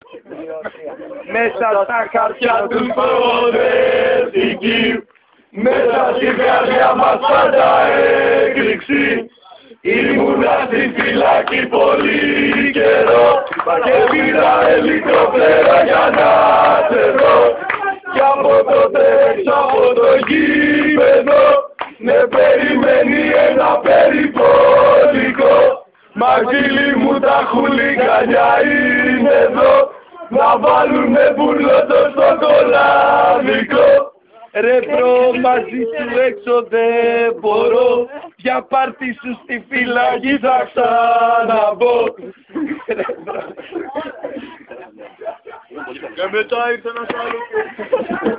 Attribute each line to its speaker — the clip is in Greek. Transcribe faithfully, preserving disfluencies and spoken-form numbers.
Speaker 1: Μέσα στα χαρτιά του προοδευτική, μέσα στην καρδιά μας πάντα έκρηξη. Ήμουνα στη φυλακή πολύ καιρό και πήρα ελικόπτερα για να σε δω. Κι από τότε έξω από το γήπεδο με περιμένει ένα περιπολικό. Μαγίλη μου τα χουλικάνια είναι εδώ, να βάλουνε μπουρλότο στο κολάδικο. Ρε μπρο, μαζί σου έξω δεν μπορώ, για πάρτι σου στη φυλακή θα ξαναμπω. Και μετά ήρθε ένας άλλος.